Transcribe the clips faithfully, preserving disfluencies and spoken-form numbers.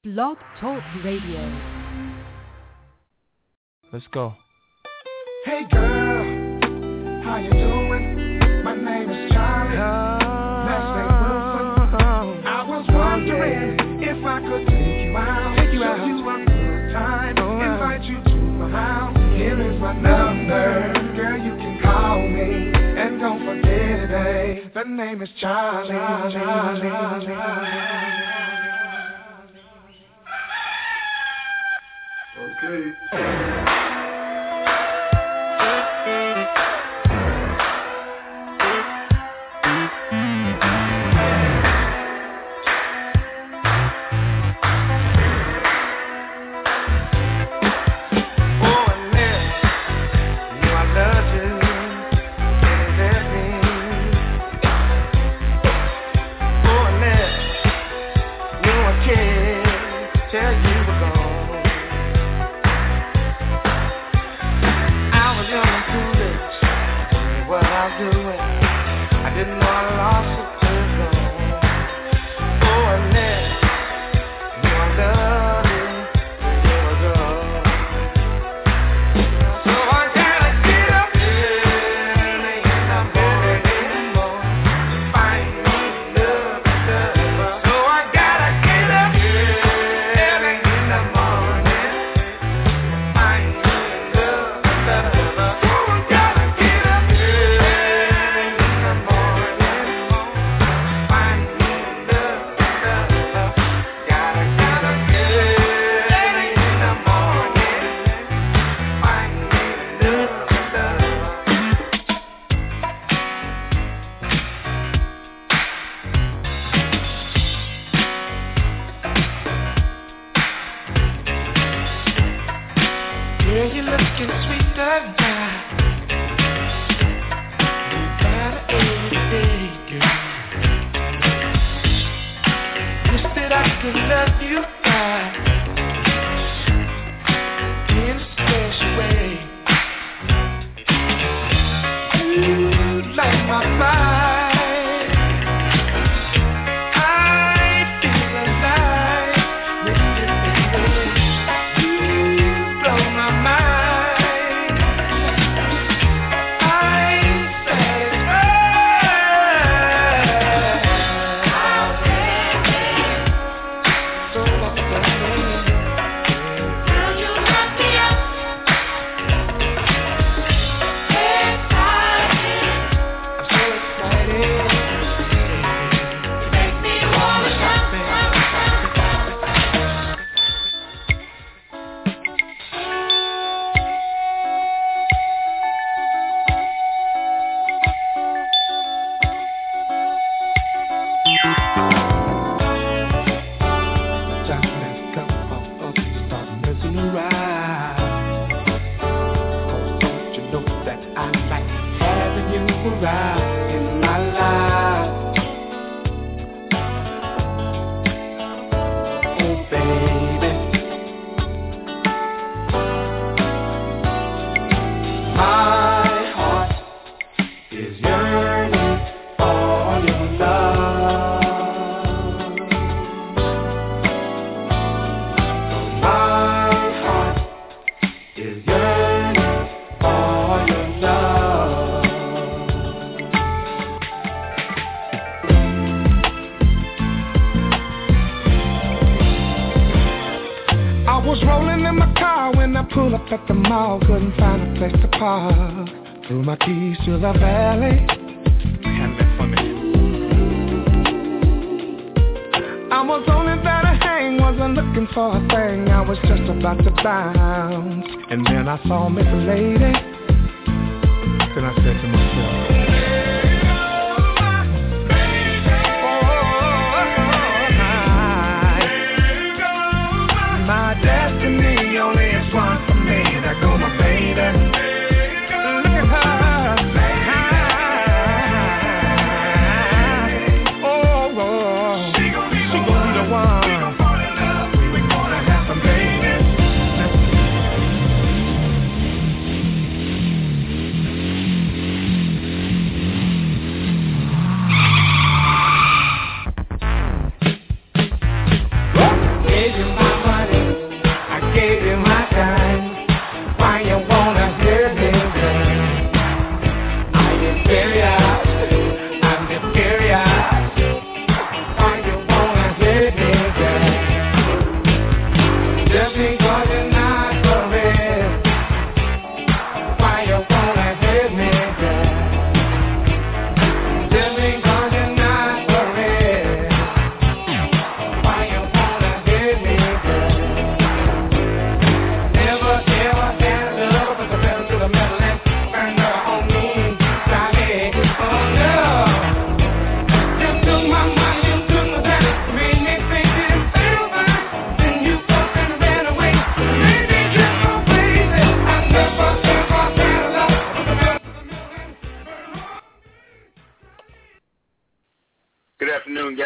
Blog Talk Radio. Let's go. Hey girl, how you doing? My name is Charlie. Oh, I was wondering if I could take you out, take you out, show you a good time, oh, invite you to my house. Here is my number, girl, you can call me, and don't forget it, eh? The name is Charlie. Charlie, Charlie, Charlie. Okay.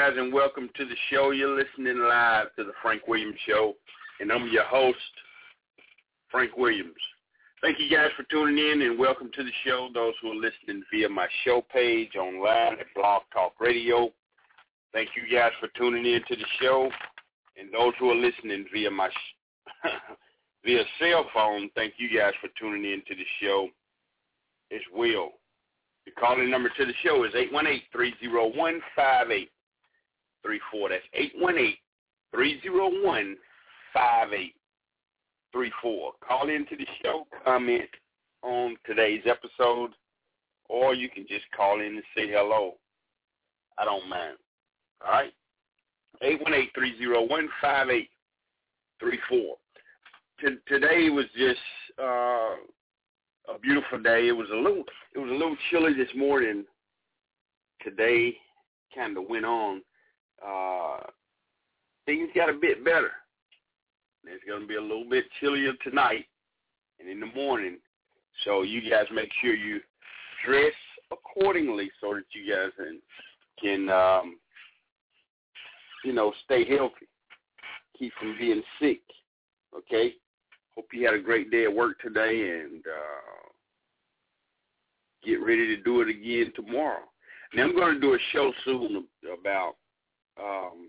guys, and welcome to the show. You're listening live to the Frank Williams Show, and I'm your host, Frank Williams. Thank you guys for tuning in, and welcome to the show. Those who are listening via my show page online at Blog Talk Radio, thank you guys for tuning in to the show. And those who are listening via my sh- via cell phone, thank you guys for tuning in to the show as well. The calling number to the show is eight one eight, three oh one, five eight three four. That's eight one eight, three oh one, five eight three four. Call into the show, comment on today's episode, or you can just call in and say hello. I don't mind. All right? eight one eight, three oh one, five eight three four. T- today was just uh, a beautiful day. It was a little, it was a little chilly this morning. Today kind of went on. Uh, things got a bit better. It's going to be a little bit chillier tonight and in the morning. So you guys make sure you dress accordingly so that you guys can, can um, you know, stay healthy, keep from being sick, okay? Hope you had a great day at work today, and uh, get ready to do it again tomorrow. Now, I'm going to do a show soon about um,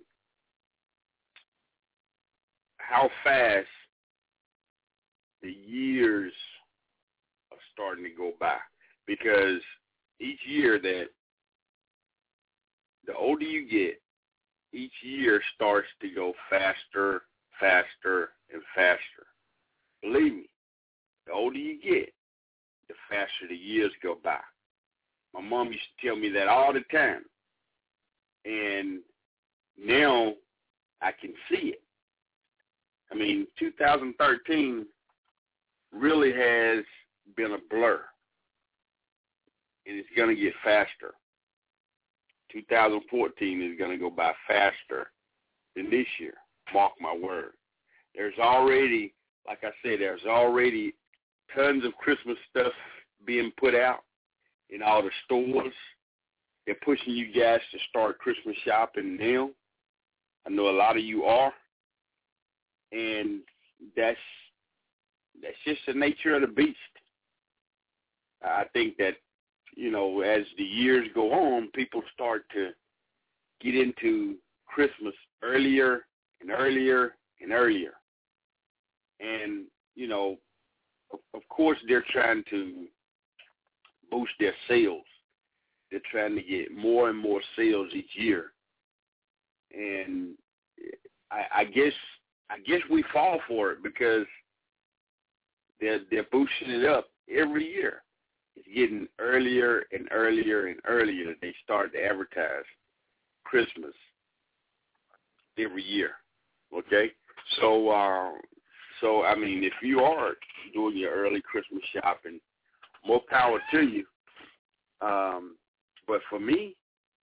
how fast the years are starting to go by, because each year that the older you get, each year starts to go faster, faster, and faster. Believe me, the older you get, the faster the years go by. My mom used to tell me that all the time. And now I can see it. I mean, two thousand thirteen really has been a blur. And it's going to get faster. two thousand fourteen is going to go by faster than this year. Mark my word. There's already, like I said, there's already tons of Christmas stuff being put out in all the stores. They're pushing you guys to start Christmas shopping now. I know a lot of you are. And that's that's just the nature of the beast. I think that, you know, as the years go on, people start to get into Christmas earlier and earlier and earlier. And, you know, of, of course they're trying to boost their sales. They're trying to get more and more sales each year. And I, I guess I guess we fall for it because they're, they're boosting it up every year. It's getting earlier and earlier and earlier. They start to advertise Christmas every year, okay? So, uh, so I mean, if you are doing your early Christmas shopping, more power to you. Um, but for me,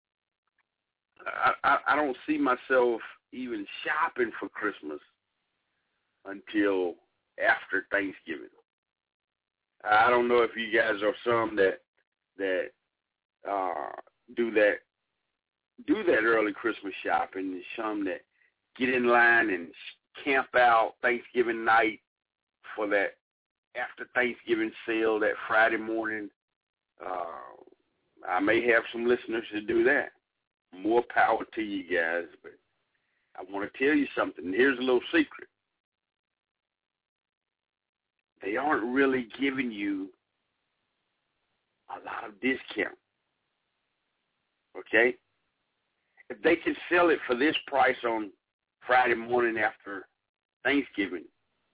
I, I, I don't see myself even shopping for Christmas until after Thanksgiving. I don't know if you guys are some that that uh, do that do that early Christmas shopping, and some that get in line and camp out Thanksgiving night for that after Thanksgiving sale that Friday morning. Uh, I may have some listeners that do that. More power to you guys, but I want to tell you something. Here's a little secret. They aren't really giving you a lot of discount, okay? If they can sell it for this price on Friday morning after Thanksgiving,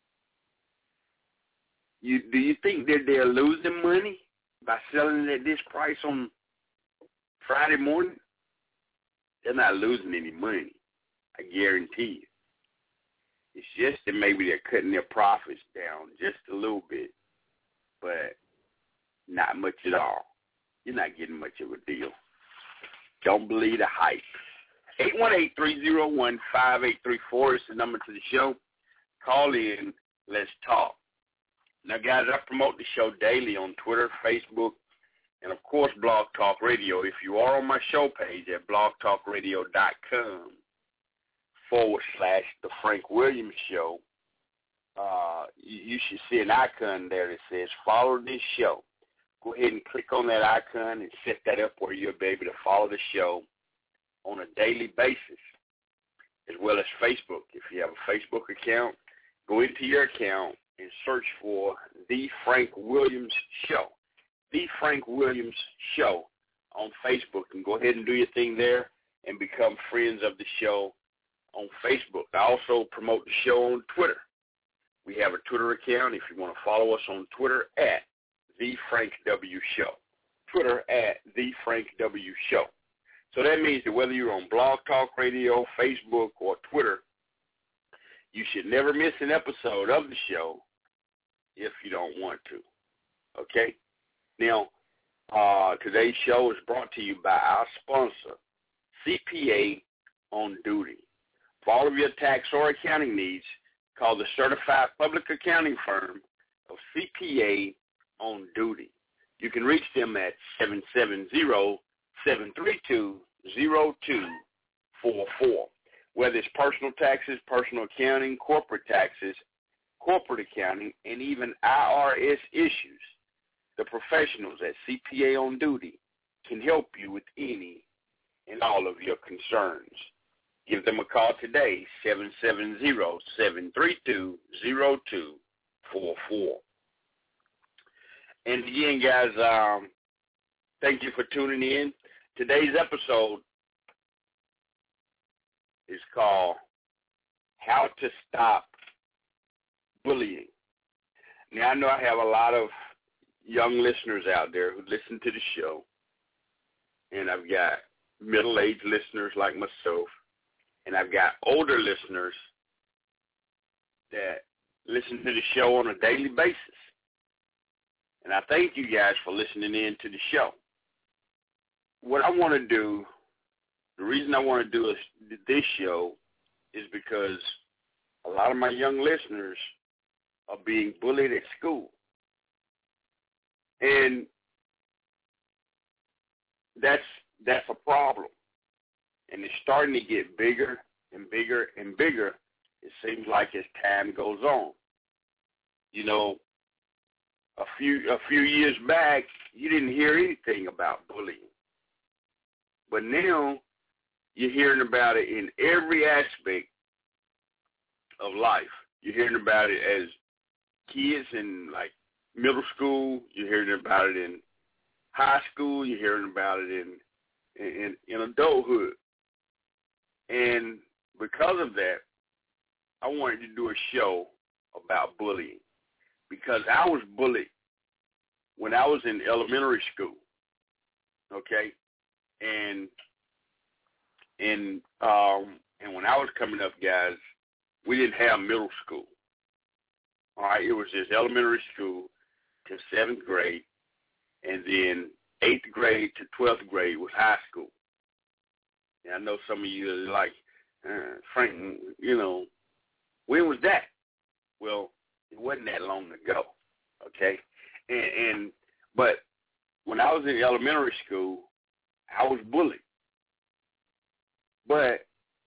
you do you think that they're losing money by selling it at this price on Friday morning? They're not losing any money, I guarantee you. It's just that maybe they're cutting their profits down just a little bit, but not much at all. You're not getting much of a deal. Don't believe the hype. eight one eight, three oh one, five eight three four is the number to the show. Call in. Let's talk. Now, guys, I promote the show daily on Twitter, Facebook, and, of course, Blog Talk Radio. If you are on my show page at blogtalkradio.com forward slash The Frank Williams Show, uh, you, you should see an icon there that says follow this show. Go ahead and click on that icon and set that up where you'll be able to follow the show on a daily basis, as well as Facebook. If you have a Facebook account, go into your account and search for The Frank Williams Show. The Frank Williams Show on Facebook, and go ahead and do your thing there and become friends of the show on Facebook. I also promote the show on Twitter. We have a Twitter account if you want to follow us on Twitter at The Frank W Show. Twitter at The Frank W Show. So that means that whether you're on Blog Talk Radio, Facebook, or Twitter, you should never miss an episode of the show if you don't want to. Okay? Now, uh, today's show is brought to you by our sponsor, C P A on Duty. For all of your tax or accounting needs, call the certified public accounting firm of C P A on Duty. You can reach them at seven seven zero, seven three two, zero two four four. Whether it's personal taxes, personal accounting, corporate taxes, corporate accounting, and even I R S issues, the professionals at C P A on Duty can help you with any and all of your concerns. Give them a call today, seven seven zero, seven three two, zero two four four. And again, guys, um, thank you for tuning in. Today's episode is called How to Stop Bullying. Now, I know I have a lot of young listeners out there who listen to the show, and I've got middle-aged listeners like myself, and I've got older listeners that listen to the show on a daily basis. And I thank you guys for listening in to the show. What I want to do, the reason I want to do this show is because a lot of my young listeners are being bullied at school. And that's that's a problem. And it's starting to get bigger and bigger and bigger, it seems like, as time goes on. You know, a few a few years back, you didn't hear anything about bullying. But now you're hearing about it in every aspect of life. You're hearing about it as kids in, like, middle school. You're hearing about it in high school. You're hearing about it in in, in adulthood. And because of that, I wanted to do a show about bullying, because I was bullied when I was in elementary school, okay? And and um, and when I was coming up, guys, we didn't have middle school. All right, it was just elementary school to seventh grade, and then eighth grade to twelfth grade was high school. And I know some of you are like, uh, Frank, you know, when was that? Well, it wasn't that long ago, okay? And, and but when I was in elementary school, I was bullied. But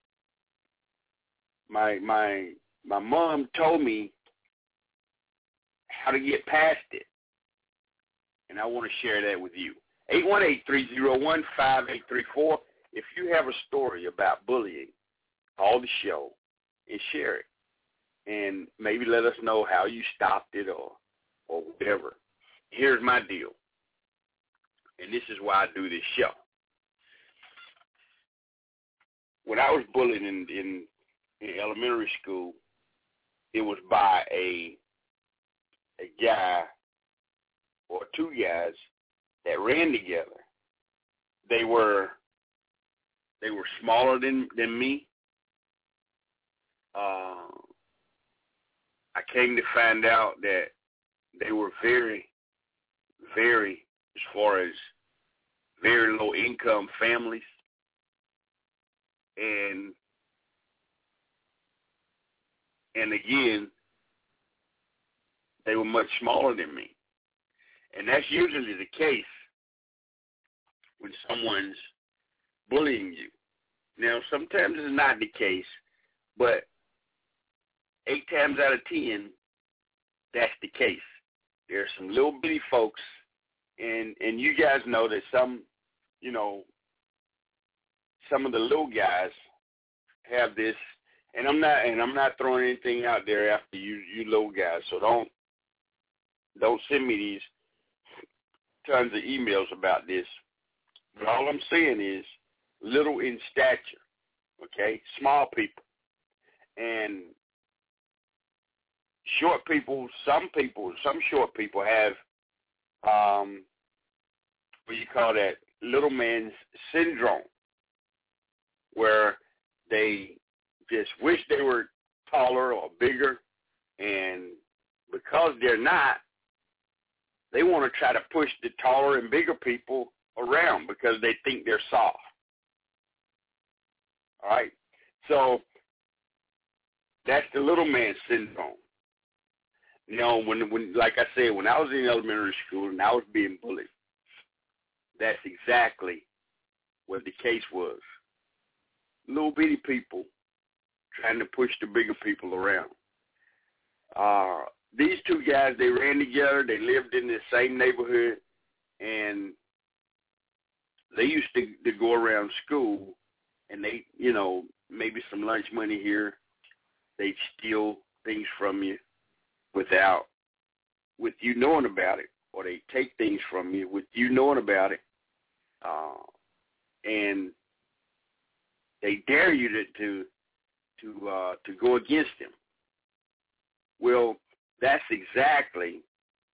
my my my mom told me how to get past it, and I want to share that with you. eight one eight, three oh one, five eight three four. If you have a story about bullying, call the show and share it, and maybe let us know how you stopped it or or whatever. Here's my deal, and this is why I do this show. When I was bullied in, in, in elementary school, it was by a a guy or two guys that ran together. They were they were smaller than, than me. Uh, I came to find out that they were very, very, as far as very low income families. And and again, they were much smaller than me. And that's usually the case when someone's bullying you. Now, sometimes it's not the case, but eight times out of ten, that's the case. There's some little bitty folks, and, and you guys know that some, you know, some of the little guys have this, and I'm not and I'm not throwing anything out there after you, you little guys, so don't don't send me these tons of emails about this. But all I'm saying is little in stature, okay, small people, and short people. Some people, some short people have um, what you call that little man's syndrome, where they just wish they were taller or bigger, and because they're not, they want to try to push the taller and bigger people around because they think they're soft. All right? So that's the little man syndrome. You know, when, when, like I said, when I was in elementary school and I was being bullied, that's exactly what the case was. Little bitty people trying to push the bigger people around. Uh, these two guys, they ran together. They lived in the same neighborhood, and they used to, to go around school, and they, you know, maybe some lunch money here. They'd steal things from you without, with you knowing about it, or they take things from you with you knowing about it, uh, and they dare you to to to, uh, to go against them. Well, that's exactly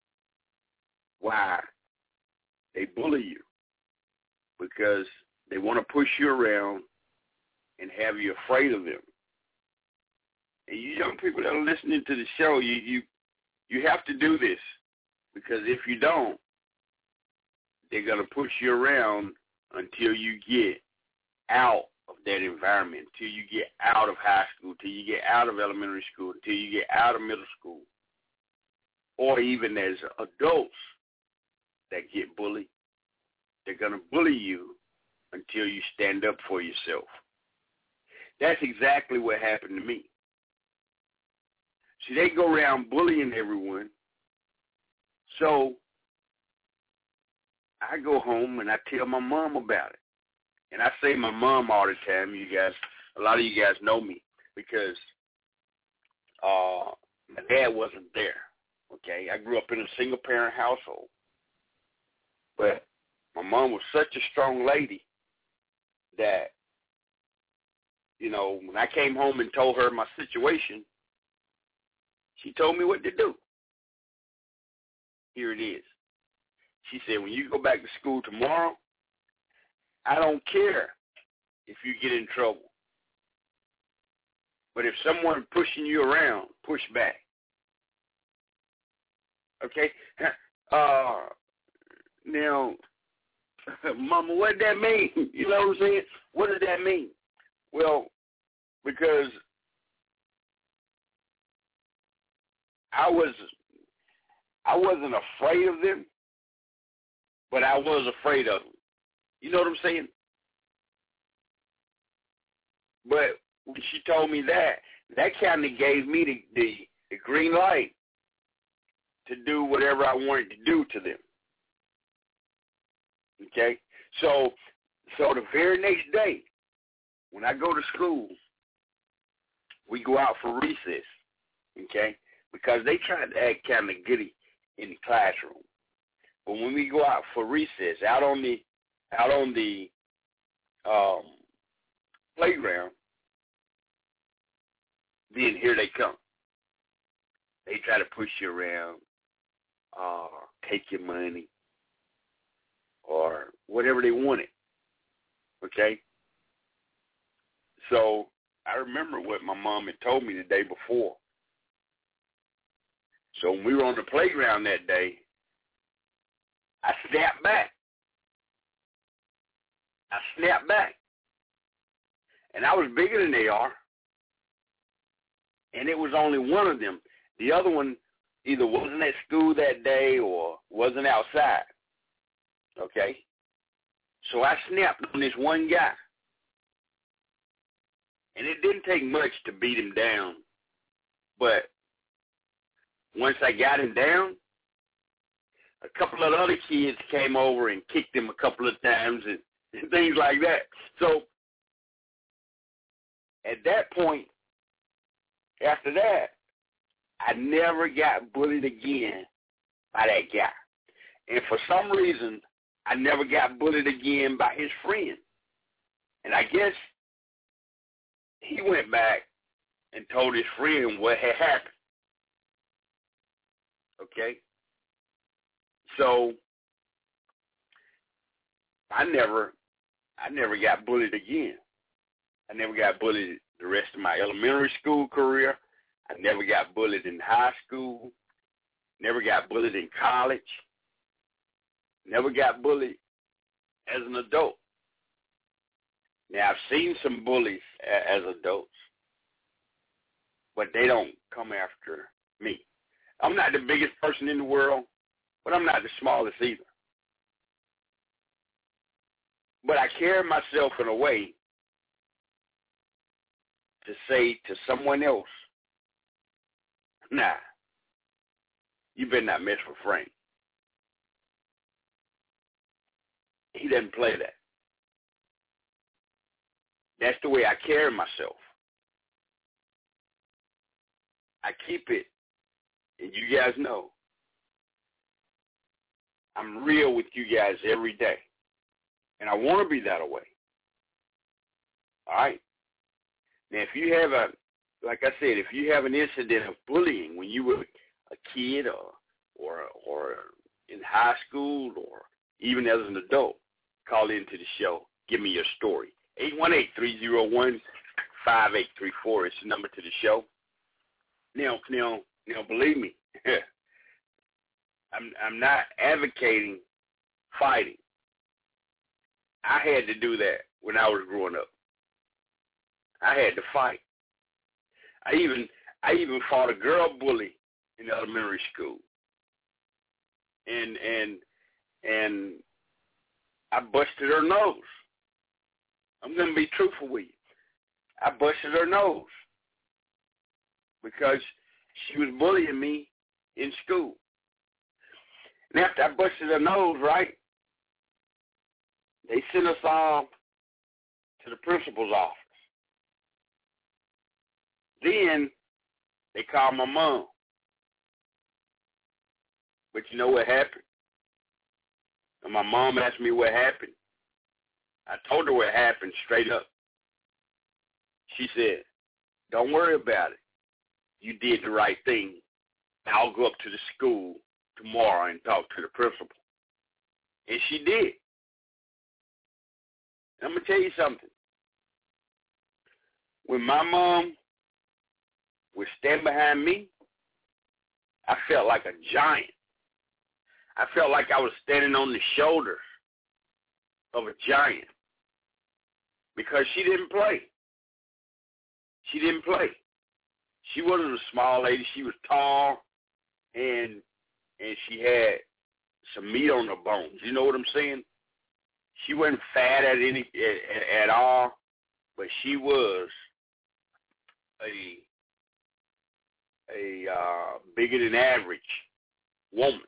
why they bully you, because they want to push you around and have you afraid of them. And you young people that are listening to the show, you you you have to do this, because if you don't, they're going to push you around until you get out of that environment, until you get out of high school, until you get out of elementary school, until you get out of middle school, or even as adults that get bullied. They're going to bully you until you stand up for yourself. That's exactly what happened to me. See, they go around bullying everyone. So I go home and I tell my mom about it. And I say my mom all the time. You guys, a lot of you guys know me because uh, my dad wasn't there. Okay, I grew up in a single-parent household. But my mom was such a strong lady that, you know, when I came home and told her my situation, she told me what to do. Here it is. She said, when you go back to school tomorrow, I don't care if you get in trouble. But if someone pushing you around, push back. Okay? Uh, now, Mama, what does that mean? You know what I'm saying? What does that mean? Well, because I was, I wasn't afraid of them, but I was afraid of them. You know what I'm saying? But when she told me that, that kind of gave me the, the, the green light to do whatever I wanted to do to them. Okay? So, so the very next day, when I go to school, we go out for recess, okay? Because they tried to act kind of goody in the classroom. But when we go out for recess, out on the out on the um, playground, then here they come. They try to push you around, uh, take your money, or whatever they wanted, okay? So I remember what my mom had told me the day before. So when we were on the playground that day, I snapped back. I snapped back. And I was bigger than they are. And it was only one of them. The other one either wasn't at school that day or wasn't outside. Okay? So I snapped on this one guy. And it didn't take much to beat him down. But once I got him down, a couple of other kids came over and kicked him a couple of times and, and things like that. So at that point, after that, I never got bullied again by that guy. And for some reason, I never got bullied again by his friend. And I guess he went back and told his friend what had happened. Okay? So I never I never got bullied again. I never got bullied the rest of my elementary school career. I never got bullied in high school. Never got bullied in college. Never got bullied as an adult. Now, I've seen some bullies as adults, but they don't come after me. I'm not the biggest person in the world, but I'm not the smallest either. But I carry myself in a way to say to someone else, nah, you better not mess with Frank. He doesn't play that. That's the way I carry myself. I keep it, and you guys know, I'm real with you guys every day. And I want to be that way. All right? Now, if you have a, like I said, if you have an incident of bullying when you were a kid or or or in high school or even as an adult, call into the show. Give me your story. eight one eight, three oh one, five eight three four is the number to the show. Now, now, now, believe me, I'm I'm not advocating fighting. I had to do that when I was growing up. I had to fight. I even I even fought a girl bully in elementary school. And and and I busted her nose. I'm gonna be truthful with you. I busted her nose because she was bullying me in school. And after I busted her nose, right, they sent us all to the principal's office. Then they called my mom. But you know what happened? And my mom asked me what happened. I told her what happened straight up. She said, don't worry about it. You did the right thing. I'll go up to the school tomorrow and talk to the principal. And she did. I'm going to tell you something. When my mom would stand behind me, I felt like a giant. I felt like I was standing on the shoulders of a giant because she didn't play. She didn't play. She wasn't a small lady. She was tall, and and she had some meat on her bones. You know what I'm saying? She wasn't fat at any at, at all, but she was a a uh, bigger than average woman.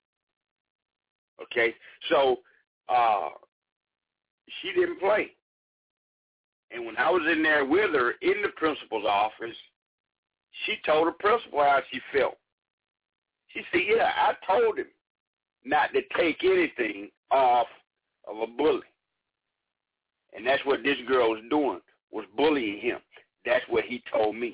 Okay, so uh, she didn't play. And when I was in there with her in the principal's office, she told the principal how she felt. She said, yeah, I told him not to take anything off of a bully. And that's what this girl was doing, was bullying him. That's what he told me.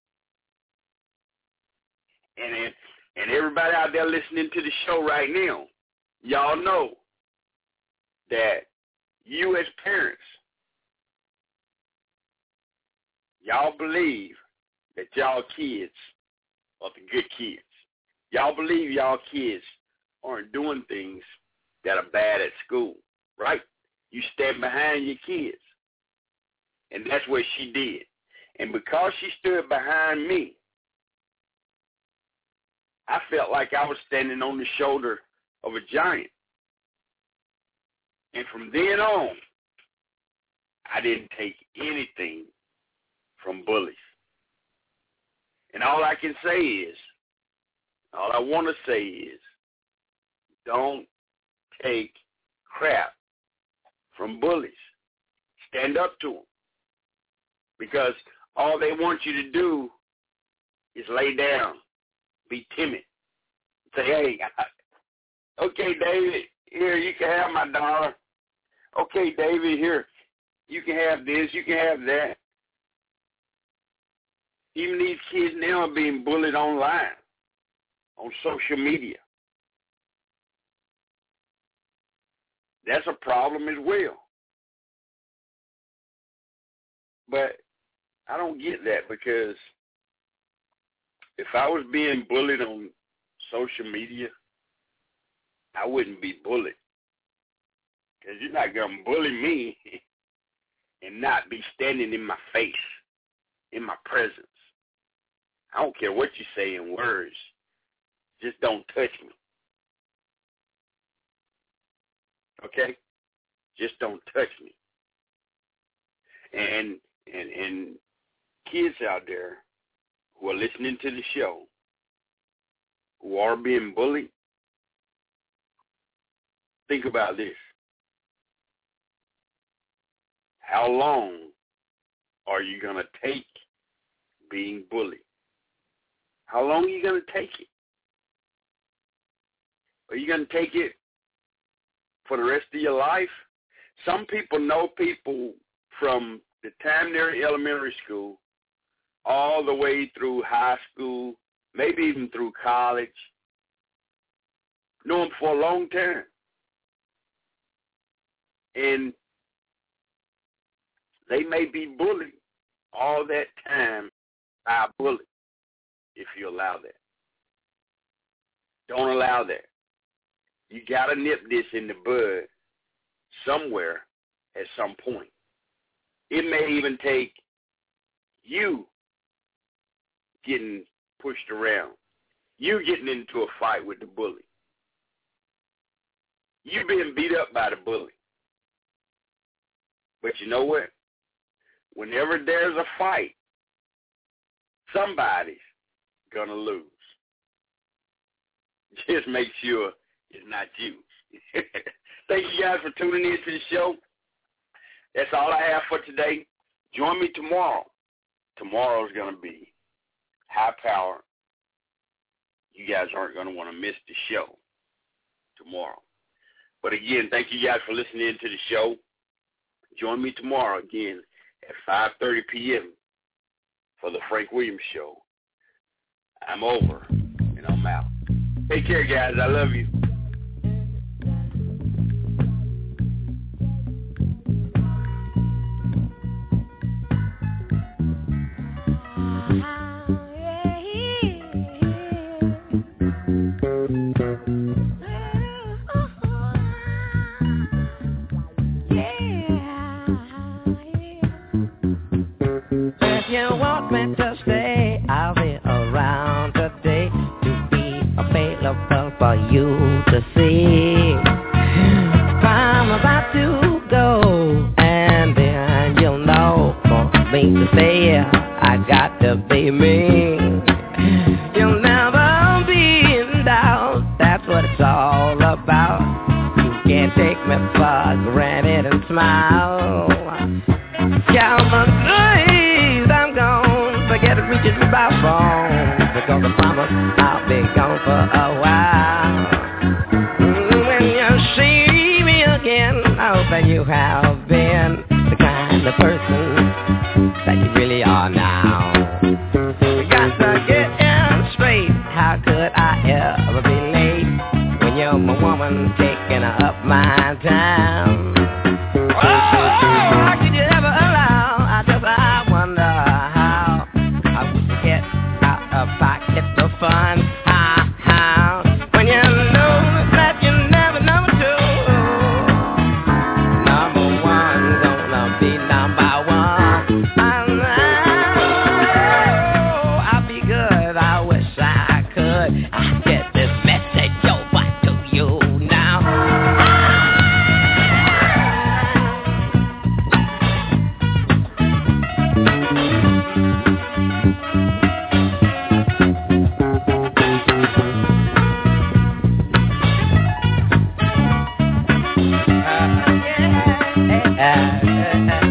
And then, and everybody out there listening to the show right now, y'all know that you as parents, y'all believe that y'all kids are the good kids. Y'all believe y'all kids aren't doing things that are bad at school, right? You stand behind your kids. And that's what she did. And because she stood behind me, I felt like I was standing on the shoulder of a giant. And from then on, I didn't take anything from bullies. And all I can say is, all I want to say is, don't take crap from bullies. Stand up to them. Because all they want you to do is lay down, be timid. Say, hey, okay, David, here, you can have my dollar. Okay, David, here, you can have this, you can have that. Even these kids now are being bullied online, on social media. That's a problem as well. But I don't get that, because if I was being bullied on social media, I wouldn't be bullied. Because you're not going to bully me and not be standing in my face, in my presence. I don't care what you say in words. Just don't touch me. Okay? Just don't touch me. And and and kids out there who are listening to the show, who are being bullied, think about this. How long are you going to take being bullied? How long are you going to take it? Are you going to take it for the rest of your life? Some people know people from the time they're in elementary school all the way through high school, maybe even through college. Know them for a long time. And they may be bullied all that time by a bully, if you allow that. Don't allow that. You got to nip this in the bud somewhere at some point. It may even take you getting pushed around, you getting into a fight with the bully, you being beat up by the bully. But you know what? Whenever there's a fight, somebody's going to lose. Just make sure it's not you. Thank you guys for tuning in to the show. That's all I have for today. Join me tomorrow. Tomorrow's going to be high power. You guys aren't going to want to miss the show tomorrow. But again, thank you guys for listening to the show. Join me tomorrow again at five thirty p.m. for the Frank Williams Show. I'm over, and I'm out. Take care, guys. I love you. For you to see, I'm about to go, and then you'll know for me to say I got to be me. You'll never be in doubt, that's what it's all about. You can't take me for granted and smile. Count my days, I'm gone, forget it reaches my phone, because I promise I'll be gone for a while. I hope that you have been the kind of person that you really are now. We got to get in straight. How could I ever be late when you're my woman taking up my time? Oh, how could you ever allow? I just I wonder how I would get out of pocket the fun. How, how when you know that you never know to. Number one, gonna be number one. I, I, yeah.